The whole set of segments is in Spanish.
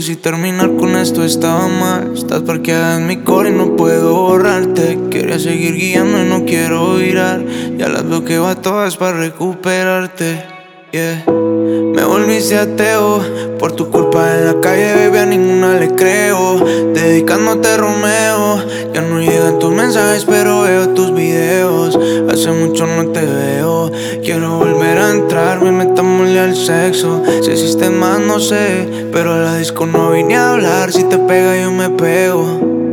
sé si terminar con esto estaba mal. Estás parqueada en mi core y no puedo borrarte. Quería seguir guiando y no quiero virar. Ya las veo que va todas para recuperarte. Yeah. Me volviste ateo, por tu culpa en la calle, baby, a ninguna le creo. Dedicándote Romeo, ya no llegan tus mensajes, pero veo tus videos. Hace mucho no te veo, quiero volver a entrar, metámosle al sexo. Si existe más, no sé, pero a la disco no vine a hablar. Si te pega, yo me pego.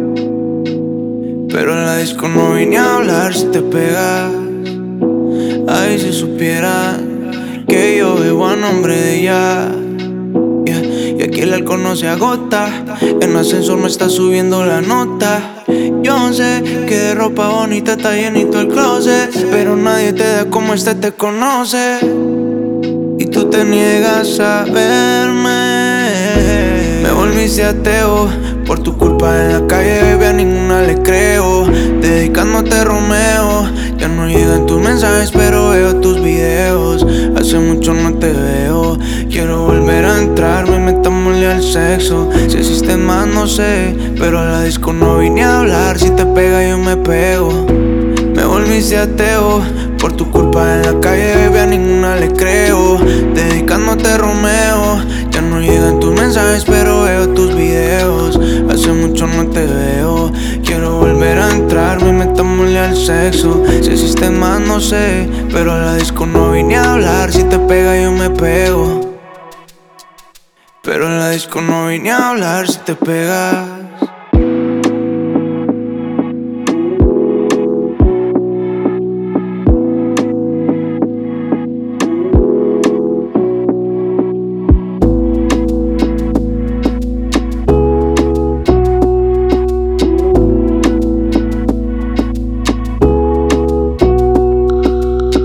Pero en la disco no vine a hablar. Si te pegas, ay, si supiera que yo bebo a nombre de ella, yeah. Y aquí el alcohol no se agota. En ascensor me está subiendo la nota. Yo sé que de ropa bonita está llenito el closet, pero nadie te da como este te conoce. Y tú te niegas a verme. Me volviste ateo, por tu culpa en la calle, baby, a ninguna le creo. Dedicándote Romeo, ya no llegan tus mensajes, pero veo tus videos. Hace mucho no te veo, quiero volver a entrar, metámosle al sexo. Si existe más, no sé, pero a la disco no vine a hablar. Si te pega, yo me pego. Me volviste ateo, por tu culpa en la calle, baby, a ninguna le creo. Dedicándote Romeo, ya no llegan tus mensajes, pero veo tus videos. Hace mucho no te veo, quiero volver a entrar, metámosle al sexo. Si existe más, no sé, pero a la disco no vine a hablar. Si te pega, yo me pego. Pero en la disco no vine a hablar. Si te pega,